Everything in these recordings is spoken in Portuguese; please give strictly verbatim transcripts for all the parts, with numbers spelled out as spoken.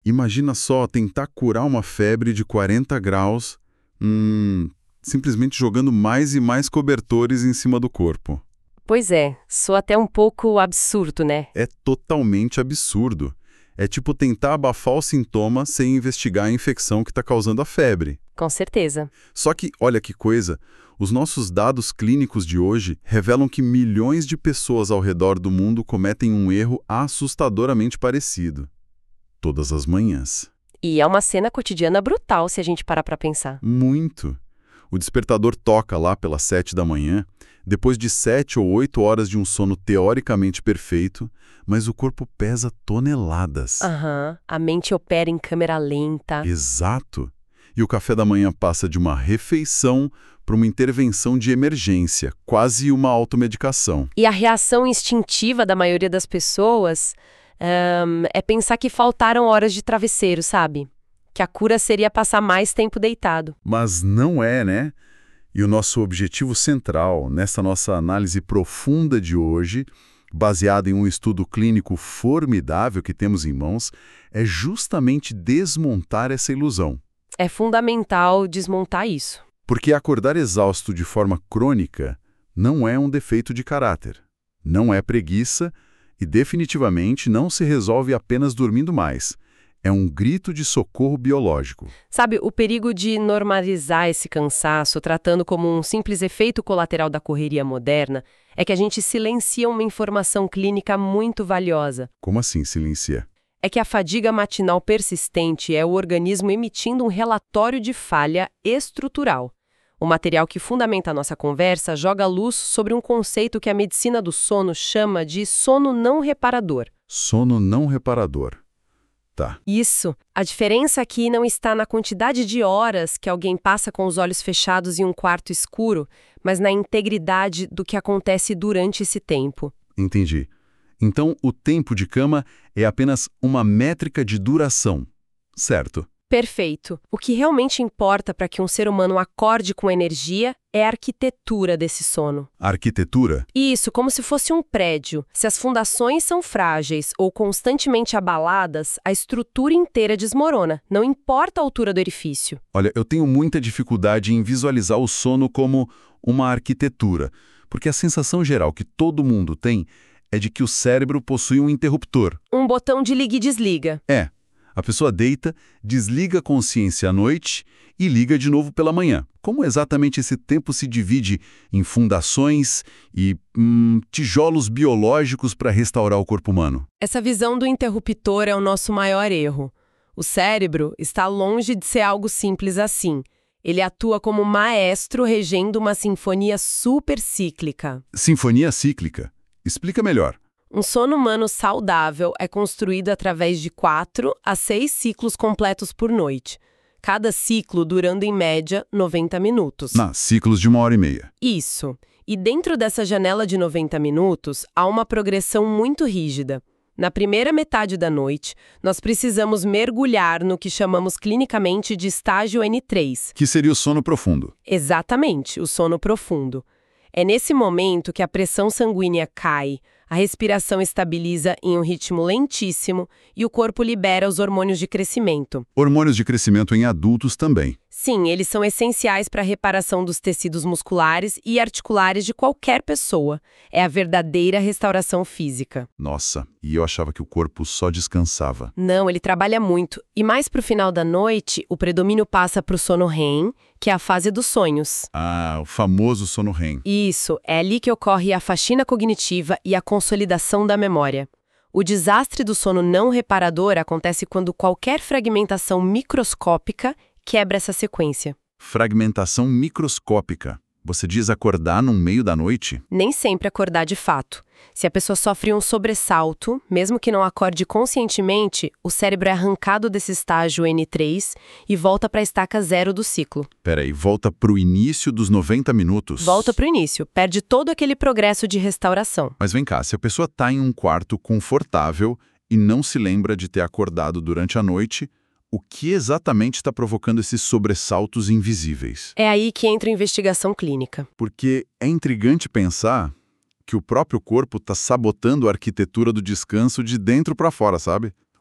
Imagina só tentar curar uma febre de quarenta graus, hum, simplesmente jogando mais e mais cobertores em cima do corpo. Pois é, soa até um pouco absurdo, né? É totalmente absurdo. É tipo tentar abafar o sintoma sem investigar a infecção que está causando a febre. Com certeza. Só que, olha que coisa, os nossos dados clínicos de hoje revelam que milhões de pessoas ao redor do mundo cometem um erro assustadoramente parecido. Todas as manhãs. E é uma cena cotidiana brutal se a gente parar pra pensar. Muito. O despertador toca lá pelas sete da manhã, depois de sete ou oito horas de um sono teoricamente perfeito, mas o corpo pesa toneladas. Aham, a mente opera em câmera lenta. Exato. E o café da manhã passa de uma refeição para uma intervenção de emergência, quase uma automedicação. E a reação instintiva da maioria das pessoas ahn, é pensar que faltaram horas de travesseiro, sabe? Que a cura seria passar mais tempo deitado. Mas não é, né? E o nosso objetivo central nessa nossa análise profunda de hoje, baseada em um estudo clínico formidável que temos em mãos, é justamente desmontar essa ilusão. É fundamental desmontar isso. Porque acordar exausto de forma crônica não é um defeito de caráter, não é preguiça e definitivamente não se resolve apenas dormindo mais. É um grito de socorro biológico. Sabe, o perigo de normalizar esse cansaço, tratando como um simples efeito colateral da correria moderna, é que a gente silencia uma informação clínica muito valiosa. Como assim silencia? É que a fadiga matinal persistente é o organismo emitindo um relatório de falha estrutural. O material que fundamenta a nossa conversa joga luz sobre um conceito que a medicina do sono chama de sono não reparador. Sono não reparador. Tá. Isso. A diferença aqui não está na quantidade de horas que alguém passa com os olhos fechados em um quarto escuro, mas na integridade do que acontece durante esse tempo. Entendi. Então, o tempo de cama é apenas uma métrica de duração, certo? Perfeito. O que realmente importa para que um ser humano acorde com energia é a arquitetura desse sono. A arquitetura? Isso, como se fosse um prédio. Se as fundações são frágeis ou constantemente abaladas, a estrutura inteira desmorona, não importa a altura do edifício. Olha, eu tenho muita dificuldade em visualizar o sono como uma arquitetura, porque a sensação geral que todo mundo tem é de que o cérebro possui um interruptor. Um botão de liga e desliga. É. A pessoa deita, desliga a consciência à noite e liga de novo pela manhã. Como exatamente esse tempo se divide em fundações e hum, tijolos biológicos para restaurar o corpo humano? Essa visão do interruptor é o nosso maior erro. O cérebro está longe de ser algo simples assim. Ele atua como maestro regendo uma sinfonia supercíclica. Sinfonia cíclica? Explica melhor. Um sono humano saudável é construído através de quatro a seis ciclos completos por noite. Cada ciclo durando, em média, noventa minutos. Na, ciclos de uma hora e meia. Isso. E dentro dessa janela de noventa minutos, há uma progressão muito rígida. Na primeira metade da noite, nós precisamos mergulhar no que chamamos clinicamente de estágio N três. Que seria o sono profundo. Exatamente, o sono profundo. É nesse momento que a pressão sanguínea cai, a respiração estabiliza em um ritmo lentíssimo e o corpo libera os hormônios de crescimento. Hormônios de crescimento em adultos também. Sim, eles são essenciais para a reparação dos tecidos musculares e articulares de qualquer pessoa. É a verdadeira restauração física. Nossa, e eu achava que o corpo só descansava. Não, ele trabalha muito. E mais para o final da noite, o predomínio passa para o sono REM, que é a fase dos sonhos. Ah, o famoso sono REM. Isso, é ali que ocorre a faxina cognitiva e a consolidação da memória. O desastre do sono não reparador acontece quando qualquer fragmentação microscópica quebra essa sequência. Fragmentação microscópica. Você diz acordar no meio da noite? Nem sempre acordar de fato. Se a pessoa sofre um sobressalto, mesmo que não acorde conscientemente, o cérebro é arrancado desse estágio N três e volta para a estaca zero do ciclo. Peraí, volta para o início dos noventa minutos? Volta para o início, perde todo aquele progresso de restauração. Mas vem cá, se a pessoa está em um quarto confortável e não se lembra de ter acordado durante a noite, o que exatamente está provocando esses sobressaltos invisíveis? É aí que entra a investigação clínica. Porque é intrigante pensar que o próprio corpo está sabotando a arquitetura do descanso de dentro para fora, sabe?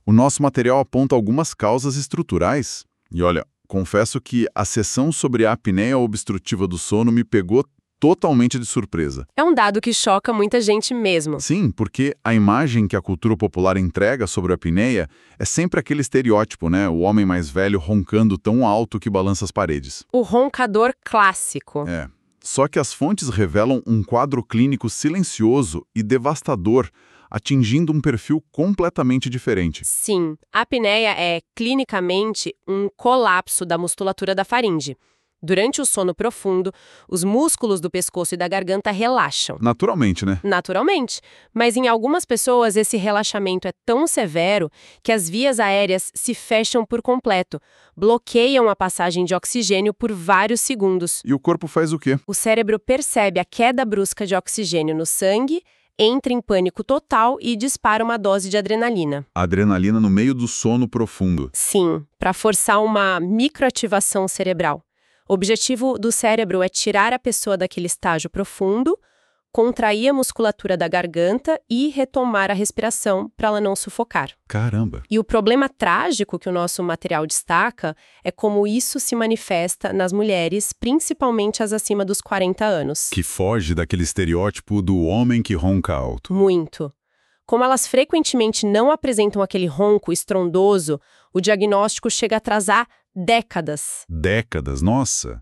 O nosso material aponta algumas causas estruturais. E olha, confesso que a sessão sobre a apneia obstrutiva do sono me pegou totalmente de surpresa. É um dado que choca muita gente mesmo. Sim, porque a imagem que a cultura popular entrega sobre a apneia é sempre aquele estereótipo, né? O homem mais velho roncando tão alto que balança as paredes. O roncador clássico. É. Só que as fontes revelam um quadro clínico silencioso e devastador, atingindo um perfil completamente diferente. Sim, a apneia é, clinicamente, um colapso da musculatura da faringe. Durante o sono profundo, os músculos do pescoço e da garganta relaxam. Naturalmente, né? Naturalmente, mas em algumas pessoas esse relaxamento é tão severo que as vias aéreas se fecham por completo, bloqueiam a passagem de oxigênio por vários segundos. E o corpo faz o quê? O cérebro percebe a queda brusca de oxigênio no sangue, entra em pânico total e dispara uma dose de adrenalina. Adrenalina no meio do sono profundo. Sim, para forçar uma microativação cerebral. O objetivo do cérebro é tirar a pessoa daquele estágio profundo, contrair a musculatura da garganta e retomar a respiração para ela não sufocar. Caramba! E o problema trágico que o nosso material destaca é como isso se manifesta nas mulheres, principalmente as acima dos quarenta anos. Que foge daquele estereótipo do homem que ronca alto. Muito. Como elas frequentemente não apresentam aquele ronco estrondoso, o diagnóstico chega a atrasar décadas. Décadas, nossa!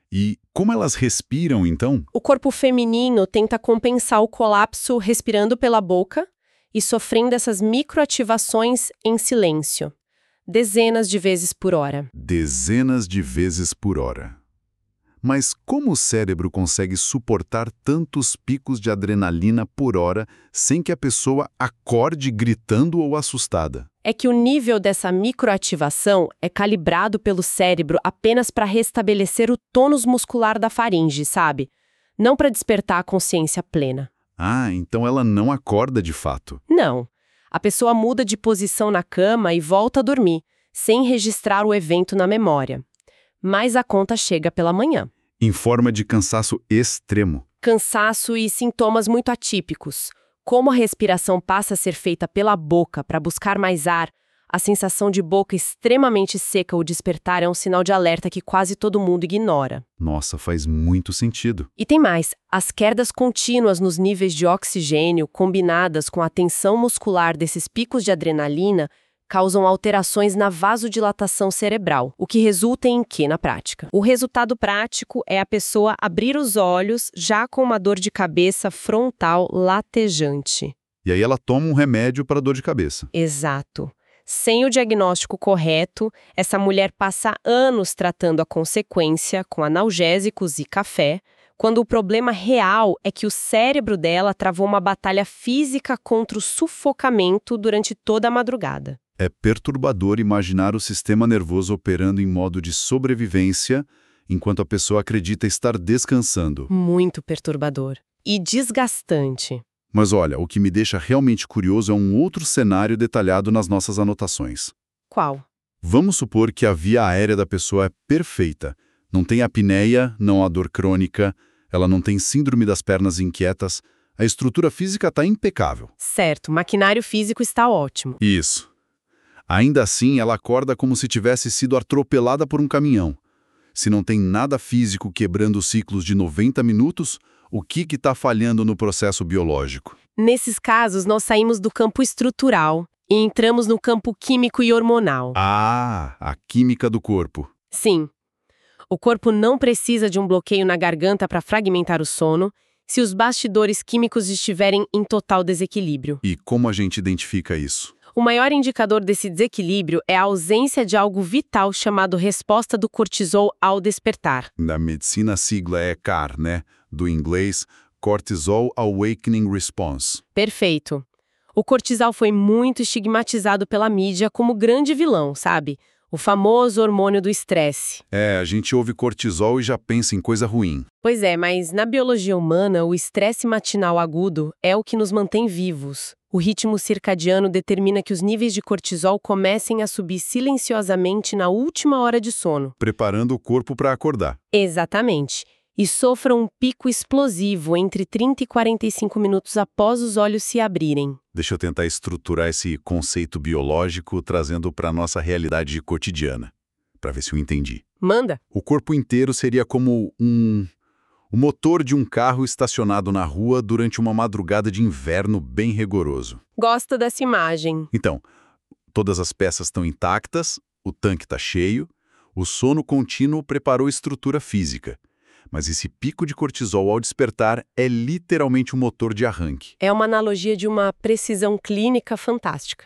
E como elas respiram, então? O corpo feminino tenta compensar o colapso respirando pela boca e sofrendo essas microativações em silêncio, dezenas de vezes por hora. Dezenas de vezes por hora. Mas como o cérebro consegue suportar tantos picos de adrenalina por hora sem que a pessoa acorde gritando ou assustada? É que o nível dessa microativação é calibrado pelo cérebro apenas para restabelecer o tônus muscular da faringe, sabe? Não para despertar a consciência plena. Ah, então ela não acorda de fato. Não. A pessoa muda de posição na cama e volta a dormir, sem registrar o evento na memória. Mas a conta chega pela manhã. Em forma de cansaço extremo. Cansaço e sintomas muito atípicos. Como a respiração passa a ser feita pela boca para buscar mais ar, a sensação de boca extremamente seca ao despertar é um sinal de alerta que quase todo mundo ignora. Nossa, faz muito sentido. E tem mais, as quedas contínuas nos níveis de oxigênio, combinadas com a tensão muscular desses picos de adrenalina, causam alterações na vasodilatação cerebral, o que resulta em quê na prática? O resultado prático é a pessoa abrir os olhos já com uma dor de cabeça frontal latejante. E aí ela toma um remédio para dor de cabeça. Exato. Sem o diagnóstico correto, essa mulher passa anos tratando a consequência com analgésicos e café, quando o problema real é que o cérebro dela travou uma batalha física contra o sufocamento durante toda a madrugada. É perturbador imaginar o sistema nervoso operando em modo de sobrevivência, enquanto a pessoa acredita estar descansando. Muito perturbador. E desgastante. Mas olha, o que me deixa realmente curioso é um outro cenário detalhado nas nossas anotações. Qual? Vamos supor que a via aérea da pessoa é perfeita. Não tem apneia, não há dor crônica, ela não tem síndrome das pernas inquietas, a estrutura física está impecável. Certo, o maquinário físico está ótimo. Isso. Ainda assim, ela acorda como se tivesse sido atropelada por um caminhão. Se não tem nada físico quebrando os ciclos de noventa minutos, o que está falhando no processo biológico? Nesses casos, nós saímos do campo estrutural e entramos no campo químico e hormonal. Ah, a química do corpo. Sim. O corpo não precisa de um bloqueio na garganta para fragmentar o sono se os bastidores químicos estiverem em total desequilíbrio. E como a gente identifica isso? O maior indicador desse desequilíbrio é a ausência de algo vital chamado resposta do cortisol ao despertar. Na medicina a sigla é C A R, né? Do inglês Cortisol Awakening Response. Perfeito. O cortisol foi muito estigmatizado pela mídia como grande vilão, sabe? O famoso hormônio do estresse. É, a gente ouve cortisol e já pensa em coisa ruim. Pois é, mas na biologia humana, o estresse matinal agudo é o que nos mantém vivos. O ritmo circadiano determina que os níveis de cortisol comecem a subir silenciosamente na última hora de sono. Preparando o corpo para acordar. Exatamente. e sofra um pico explosivo entre trinta e quarenta e cinco minutos após os olhos se abrirem. Deixa eu tentar estruturar esse conceito biológico trazendo para a nossa realidade cotidiana, para ver se eu entendi. Manda! O corpo inteiro seria como um... o motor de um carro estacionado na rua durante uma madrugada de inverno bem rigoroso. Gosta dessa imagem. Então, todas as peças estão intactas, o tanque está cheio, o sono contínuo preparou a estrutura física. Mas esse pico de cortisol ao despertar é literalmente um motor de arranque. É uma analogia de uma precisão clínica fantástica.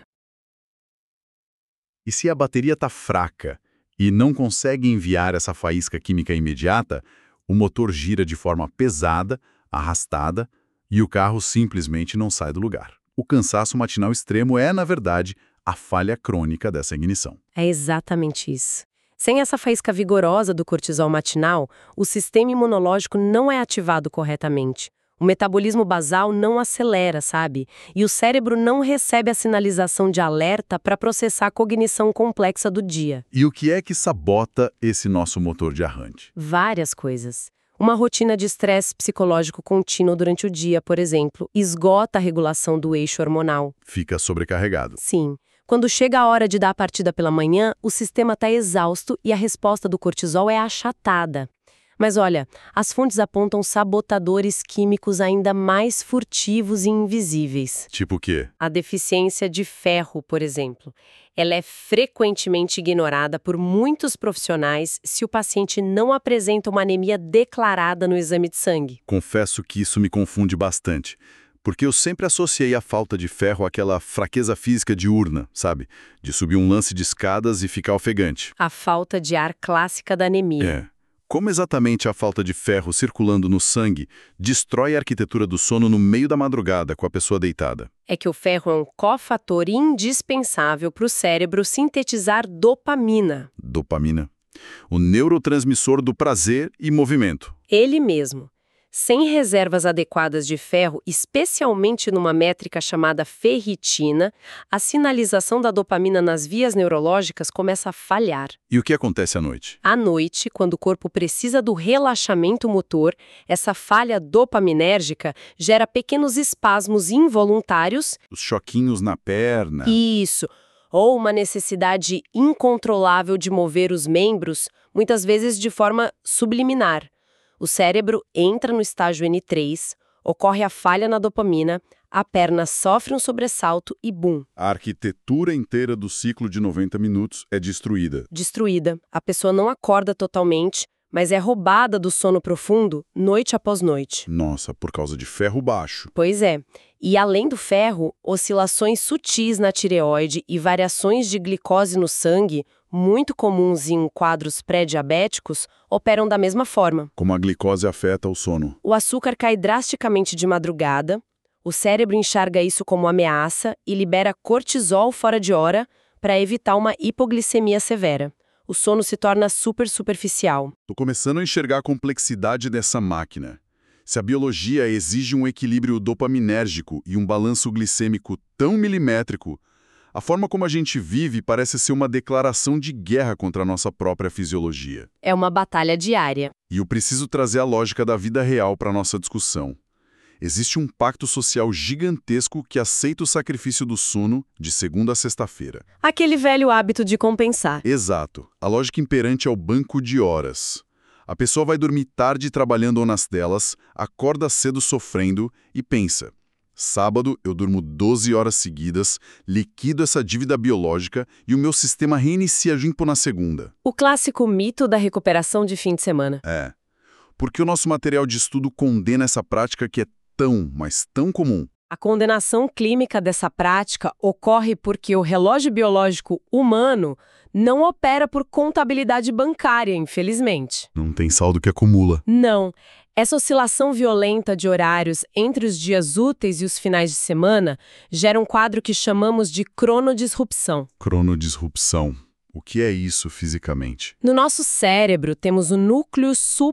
E se a bateria está fraca e não consegue enviar essa faísca química imediata, o motor gira de forma pesada, arrastada, e o carro simplesmente não sai do lugar. O cansaço matinal extremo é, na verdade, a falha crônica dessa ignição. É exatamente isso. Sem essa faísca vigorosa do cortisol matinal, o sistema imunológico não é ativado corretamente. O metabolismo basal não acelera, sabe? E o cérebro não recebe a sinalização de alerta para processar a cognição complexa do dia. E o que é que sabota esse nosso motor de arranque? Várias coisas. Uma rotina de estresse psicológico contínuo durante o dia, por exemplo, esgota a regulação do eixo hormonal. Fica sobrecarregado. Sim. Quando chega a hora de dar a partida pela manhã, o sistema está exausto e a resposta do cortisol é achatada. Mas olha, as fontes apontam sabotadores químicos ainda mais furtivos e invisíveis. Tipo o quê? A deficiência de ferro, por exemplo. Ela é frequentemente ignorada por muitos profissionais se o paciente não apresenta uma anemia declarada no exame de sangue. Confesso que isso me confunde bastante. Porque eu sempre associei a falta de ferro àquela fraqueza física diurna, sabe? De subir um lance de escadas e ficar ofegante. A falta de ar clássica da anemia. É. Como exatamente a falta de ferro circulando no sangue destrói a arquitetura do sono no meio da madrugada com a pessoa deitada? É que o ferro é um cofator indispensável para o cérebro sintetizar dopamina. Dopamina. O neurotransmissor do prazer e movimento. Ele mesmo. Sem reservas adequadas de ferro, especialmente numa métrica chamada ferritina, a sinalização da dopamina nas vias neurológicas começa a falhar. E o que acontece à noite? À noite, quando o corpo precisa do relaxamento motor, essa falha dopaminérgica gera pequenos espasmos involuntários. Os choquinhos na perna. Isso. Ou uma necessidade incontrolável de mover os membros, muitas vezes de forma subliminar. O cérebro entra no estágio N três, ocorre a falha na dopamina, a perna sofre um sobressalto e bum! A arquitetura inteira do ciclo de noventa minutos é destruída. Destruída. A pessoa não acorda totalmente, mas é roubada do sono profundo noite após noite. Nossa, por causa de ferro baixo. Pois é. E além do ferro, oscilações sutis na tireoide e variações de glicose no sangue, muito comuns em quadros pré-diabéticos, operam da mesma forma. Como a glicose afeta o sono. O açúcar cai drasticamente de madrugada, o cérebro enxerga isso como ameaça e libera cortisol fora de hora para evitar uma hipoglicemia severa. O sono se torna super superficial. Tô começando a enxergar a complexidade dessa máquina. Se a biologia exige um equilíbrio dopaminérgico e um balanço glicêmico tão milimétrico, a forma como a gente vive parece ser uma declaração de guerra contra a nossa própria fisiologia. É uma batalha diária. E eu preciso trazer a lógica da vida real para a nossa discussão. Existe um pacto social gigantesco que aceita o sacrifício do sono de segunda a sexta-feira. Aquele velho hábito de compensar. Exato. A lógica imperante é o banco de horas. A pessoa vai dormir tarde trabalhando ou nas telas, acorda cedo sofrendo e pensa: sábado eu durmo doze horas seguidas, liquido essa dívida biológica e o meu sistema reinicia limpo na segunda. O clássico mito da recuperação de fim de semana. É. Porque o nosso material de estudo condena essa prática que é tão, mas tão comum. A condenação clínica dessa prática ocorre porque o relógio biológico humano não opera por contabilidade bancária, infelizmente. Não tem saldo que acumula. Não. Essa oscilação violenta de horários entre os dias úteis e os finais de semana gera um quadro que chamamos de cronodisrupção. Cronodisrupção. O que é isso fisicamente? No nosso cérebro temos o núcleo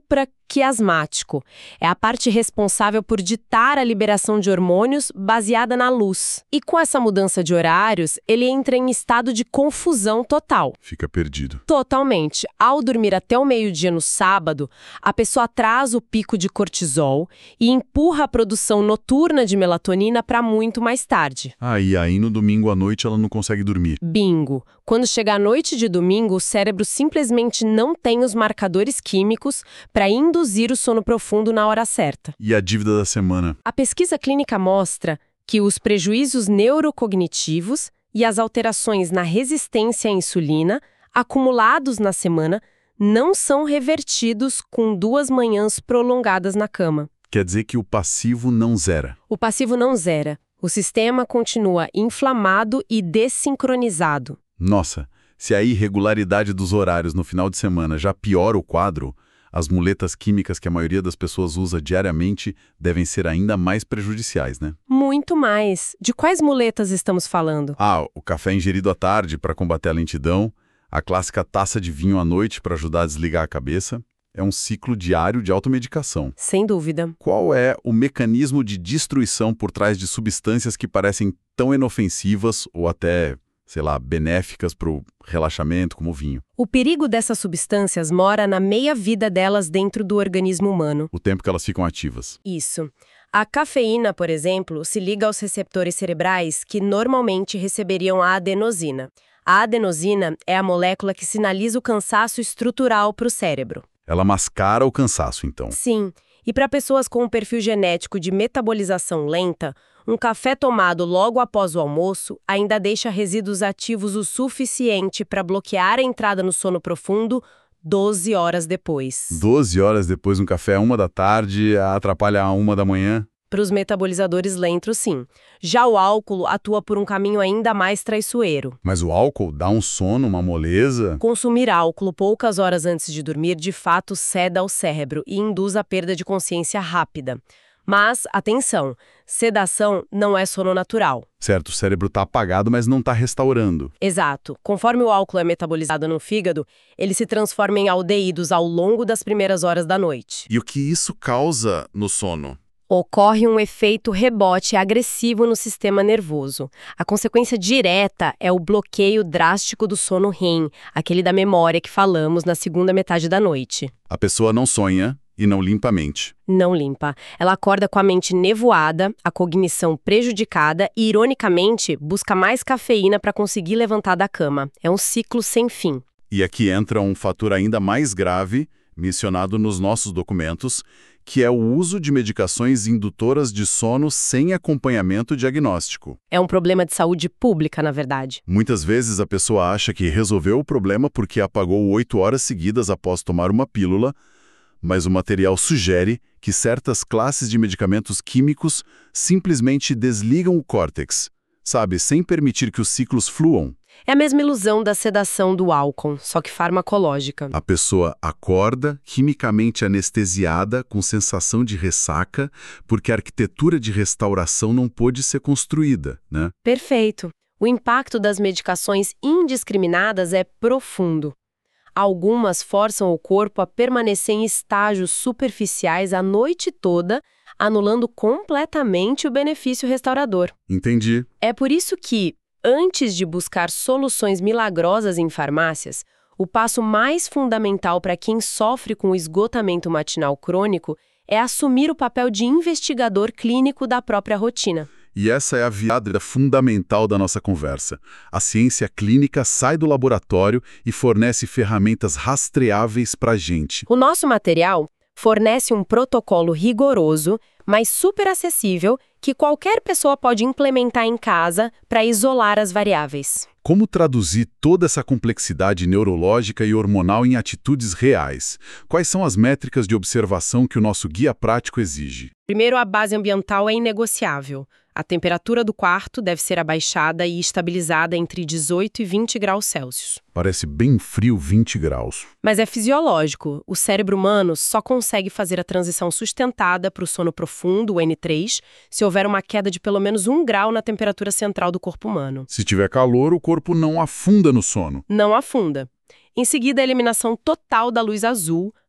quiasmático. É a parte responsável por ditar a liberação de hormônios baseada na luz. E com essa mudança de horários, ele entra em estado de confusão total. Fica perdido. Totalmente. Ao dormir até o meio-dia no sábado, a pessoa atrasa o pico de cortisol e empurra a produção noturna de melatonina para muito mais tarde. Ah, e aí no domingo à noite ela não consegue dormir. Bingo! Quando chega a noite de domingo, o cérebro simplesmente não tem os marcadores químicos para induzir o sono profundo na hora certa. E a dívida da semana? A pesquisa clínica mostra que os prejuízos neurocognitivos e as alterações na resistência à insulina, acumulados na semana, não são revertidos com duas manhãs prolongadas na cama. Quer dizer que o passivo não zera. O passivo não zera. O sistema continua inflamado e desincronizado. Nossa, se a irregularidade dos horários no final de semana já piora o quadro, as muletas químicas que a maioria das pessoas usa diariamente devem ser ainda mais prejudiciais, né? Muito mais. De quais muletas estamos falando? Ah, o café ingerido à tarde para combater a lentidão, a clássica taça de vinho à noite para ajudar a desligar a cabeça. É um ciclo diário de automedicação. Sem dúvida. Qual é o mecanismo de destruição por trás de substâncias que parecem tão inofensivas ou até, sei lá, benéficas para o relaxamento, como o vinho? O perigo dessas substâncias mora na meia-vida delas dentro do organismo humano. O tempo que elas ficam ativas. Isso. A cafeína, por exemplo, se liga aos receptores cerebrais que normalmente receberiam a adenosina. A adenosina é a molécula que sinaliza o cansaço estrutural para o cérebro. Ela mascara o cansaço, então. Sim. E para pessoas com um perfil genético de metabolização lenta, um café tomado logo após o almoço ainda deixa resíduos ativos o suficiente para bloquear a entrada no sono profundo doze horas depois. doze horas depois, um café a uma da tarde atrapalha a uma da manhã? Para os metabolizadores lentos, sim. Já o álcool atua por um caminho ainda mais traiçoeiro. Mas o álcool dá um sono, uma moleza? Consumir álcool poucas horas antes de dormir de fato ceda ao cérebro e induz a perda de consciência rápida. Mas, atenção, sedação não é sono natural. Certo, o cérebro está apagado, mas não está restaurando. Exato. Conforme o álcool é metabolizado no fígado, ele se transforma em aldeídos ao longo das primeiras horas da noite. E o que isso causa no sono? Ocorre um efeito rebote agressivo no sistema nervoso. A consequência direta é o bloqueio drástico do sono R E M, aquele da memória que falamos na segunda metade da noite. A pessoa não sonha e não limpa a mente. Não limpa. Ela acorda com a mente nevoada, a cognição prejudicada e, ironicamente, busca mais cafeína para conseguir levantar da cama. É um ciclo sem fim. E aqui entra um fator ainda mais grave, mencionado nos nossos documentos, que é o uso de medicações indutoras de sono sem acompanhamento diagnóstico. É um problema de saúde pública, na verdade. Muitas vezes a pessoa acha que resolveu o problema porque apagou oito horas seguidas após tomar uma pílula, mas o material sugere que certas classes de medicamentos químicos simplesmente desligam o córtex, sabe, sem permitir que os ciclos fluam. É a mesma ilusão da sedação do álcool, só que farmacológica. A pessoa acorda, quimicamente anestesiada, com sensação de ressaca, porque a arquitetura de restauração não pôde ser construída, né? Perfeito. O impacto das medicações indiscriminadas é profundo. Algumas forçam o corpo a permanecer em estágios superficiais a noite toda, anulando completamente o benefício restaurador. Entendi. É por isso que, antes de buscar soluções milagrosas em farmácias, o passo mais fundamental para quem sofre com o esgotamento matinal crônico é assumir o papel de investigador clínico da própria rotina. E essa é a virada fundamental da nossa conversa. A ciência clínica sai do laboratório e fornece ferramentas rastreáveis para a gente. O nosso material fornece um protocolo rigoroso, mas super acessível, que qualquer pessoa pode implementar em casa para isolar as variáveis. Como traduzir toda essa complexidade neurológica e hormonal em atitudes reais? Quais são as métricas de observação que o nosso guia prático exige? Primeiro, a base ambiental é inegociável. A temperatura do quarto deve ser abaixada e estabilizada entre dezoito e vinte graus Celsius. Parece bem frio vinte graus. Mas é fisiológico. O cérebro humano só consegue fazer a transição sustentada para o sono profundo, o N três, se houver uma queda de pelo menos um grau na temperatura central do corpo humano. Se tiver calor, o corpo não afunda no sono. Não afunda. Em seguida, a eliminação total da luz azul,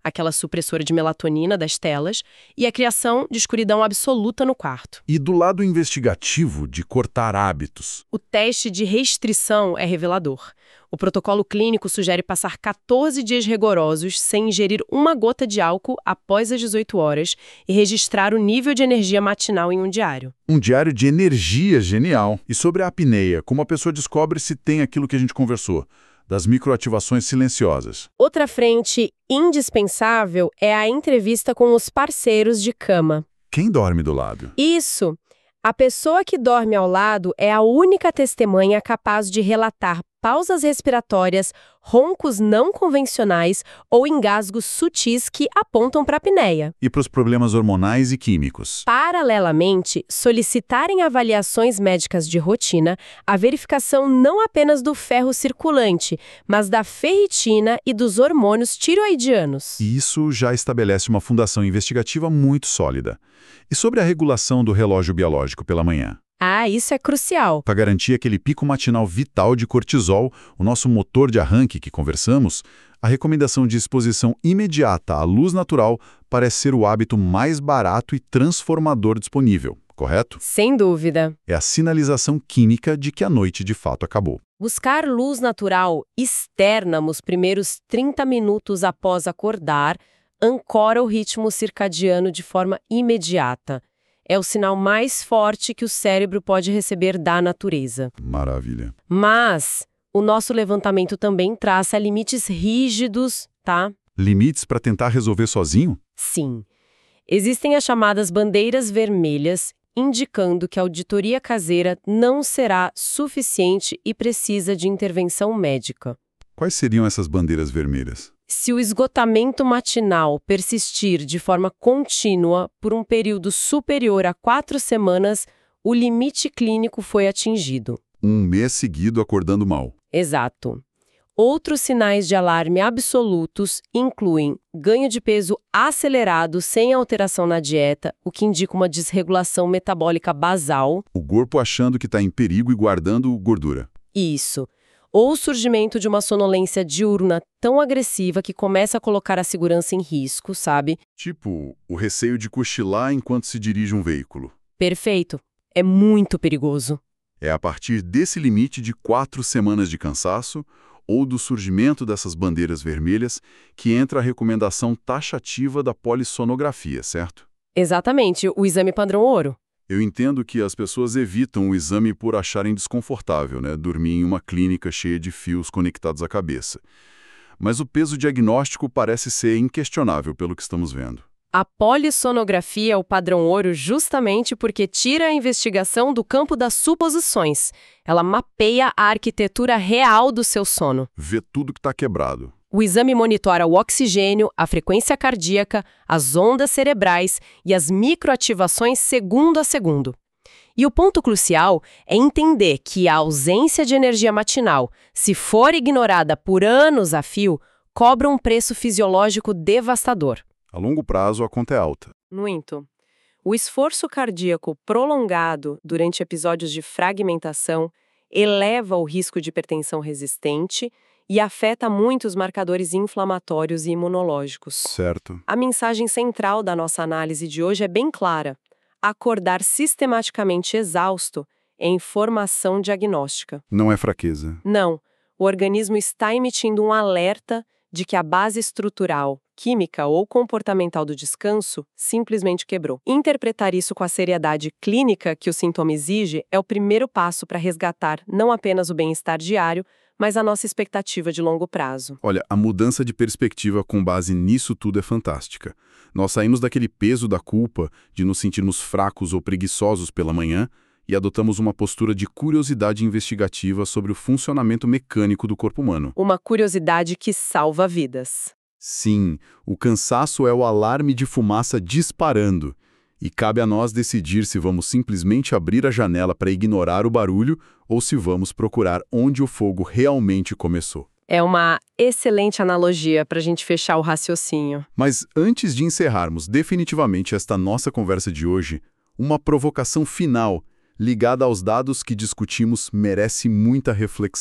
aquela supressora de melatonina das telas, e a criação de escuridão absoluta no quarto. E do lado investigativo de cortar hábitos? O teste de restrição é revelador. O protocolo clínico sugere passar quatorze dias rigorosos sem ingerir uma gota de álcool após as dezoito horas e registrar o nível de energia matinal em um diário. Um diário de energia genial. E sobre a apneia, como a pessoa descobre se tem aquilo que a gente conversou, das microativações silenciosas? Outra frente indispensável é a entrevista com os parceiros de cama. Quem dorme do lado? Isso! A pessoa que dorme ao lado é a única testemunha capaz de relatar pausas respiratórias, roncos não convencionais ou engasgos sutis que apontam para a apneia. E para os problemas hormonais e químicos? Paralelamente, solicitarem avaliações médicas de rotina, a verificação não apenas do ferro circulante, mas da ferritina e dos hormônios tiroidianos. E isso já estabelece uma fundação investigativa muito sólida. E sobre a regulação do relógio biológico pela manhã? Ah, isso é crucial. Para garantir aquele pico matinal vital de cortisol, o nosso motor de arranque que conversamos, a recomendação de exposição imediata à luz natural parece ser o hábito mais barato e transformador disponível, correto? Sem dúvida. É a sinalização química de que a noite de fato acabou. Buscar luz natural externa nos primeiros trinta minutos após acordar ancora o ritmo circadiano de forma imediata. É o sinal mais forte que o cérebro pode receber da natureza. Maravilha. Mas o nosso levantamento também traça limites rígidos, tá? Limites para tentar resolver sozinho? Sim. Existem as chamadas bandeiras vermelhas, indicando que a auditoria caseira não será suficiente e precisa de intervenção médica. Quais seriam essas bandeiras vermelhas? Se o esgotamento matinal persistir de forma contínua por um período superior a quatro semanas, o limite clínico foi atingido. Um mês seguido acordando mal. Exato. Outros sinais de alarme absolutos incluem ganho de peso acelerado sem alteração na dieta, o que indica uma desregulação metabólica basal. O corpo achando que está em perigo e guardando gordura. Isso. Ou o surgimento de uma sonolência diurna tão agressiva que começa a colocar a segurança em risco, sabe? Tipo, o receio de cochilar enquanto se dirige um veículo. Perfeito. É muito perigoso. É a partir desse limite de quatro semanas de cansaço ou do surgimento dessas bandeiras vermelhas que entra a recomendação taxativa da polissonografia, certo? Exatamente, o exame padrão ouro. Eu entendo que as pessoas evitam o exame por acharem desconfortável, né? Dormir em uma clínica cheia de fios conectados à cabeça. Mas o peso diagnóstico parece ser inquestionável pelo que estamos vendo. A polissonografia é o padrão ouro justamente porque tira a investigação do campo das suposições. Ela mapeia a arquitetura real do seu sono. Vê tudo que está quebrado. O exame monitora o oxigênio, a frequência cardíaca, as ondas cerebrais e as microativações segundo a segundo. E o ponto crucial é entender que a ausência de energia matinal, se for ignorada por anos a fio, cobra um preço fisiológico devastador. A longo prazo, a conta é alta. No entanto, o esforço cardíaco prolongado durante episódios de fragmentação eleva o risco de hipertensão resistente e afeta muitos marcadores inflamatórios e imunológicos. Certo. A mensagem central da nossa análise de hoje é bem clara. Acordar sistematicamente exausto é informação diagnóstica. Não é fraqueza. Não. O organismo está emitindo um alerta de que a base estrutural, química ou comportamental do descanso simplesmente quebrou. Interpretar isso com a seriedade clínica que o sintoma exige é o primeiro passo para resgatar não apenas o bem-estar diário, mas a nossa expectativa de longo prazo. Olha, a mudança de perspectiva com base nisso tudo é fantástica. Nós saímos daquele peso da culpa, de nos sentirmos fracos ou preguiçosos pela manhã, e adotamos uma postura de curiosidade investigativa sobre o funcionamento mecânico do corpo humano. Uma curiosidade que salva vidas. Sim, o cansaço é o alarme de fumaça disparando. E cabe a nós decidir se vamos simplesmente abrir a janela para ignorar o barulho ou se vamos procurar onde o fogo realmente começou. É uma excelente analogia para a gente fechar o raciocínio. Mas antes de encerrarmos definitivamente esta nossa conversa de hoje, uma provocação final ligada aos dados que discutimos merece muita reflexão.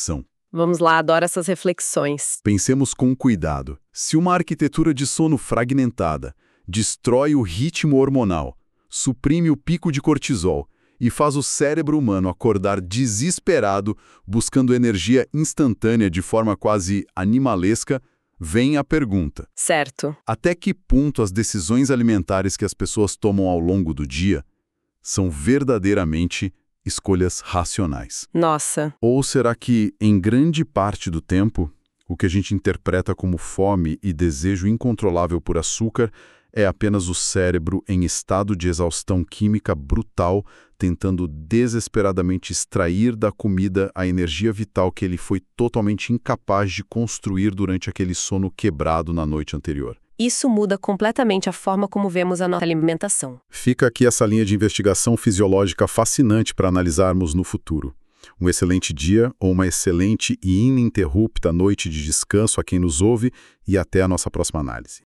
Vamos lá, adoro essas reflexões. Pensemos com cuidado. Se uma arquitetura de sono fragmentada destrói o ritmo hormonal, suprime o pico de cortisol e faz o cérebro humano acordar desesperado, buscando energia instantânea de forma quase animalesca, vem a pergunta: Certo. até que ponto as decisões alimentares que as pessoas tomam ao longo do dia são verdadeiramente escolhas racionais? Nossa. Ou será que, em grande parte do tempo, o que a gente interpreta como fome e desejo incontrolável por açúcar é apenas o cérebro em estado de exaustão química brutal, tentando desesperadamente extrair da comida a energia vital que ele foi totalmente incapaz de construir durante aquele sono quebrado na noite anterior? Isso muda completamente a forma como vemos a nossa alimentação. Fica aqui essa linha de investigação fisiológica fascinante para analisarmos no futuro. Um excelente dia ou uma excelente e ininterrupta noite de descanso a quem nos ouve e até a nossa próxima análise.